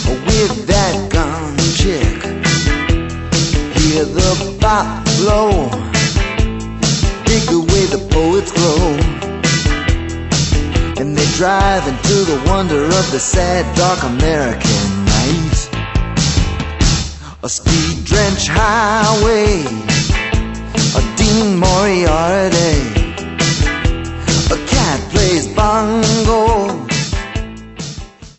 with that gun chick. Hear the bop blow, dig the way the poets grow, and they drive into the wonder of the sad, dark American night. A speed-drenched highway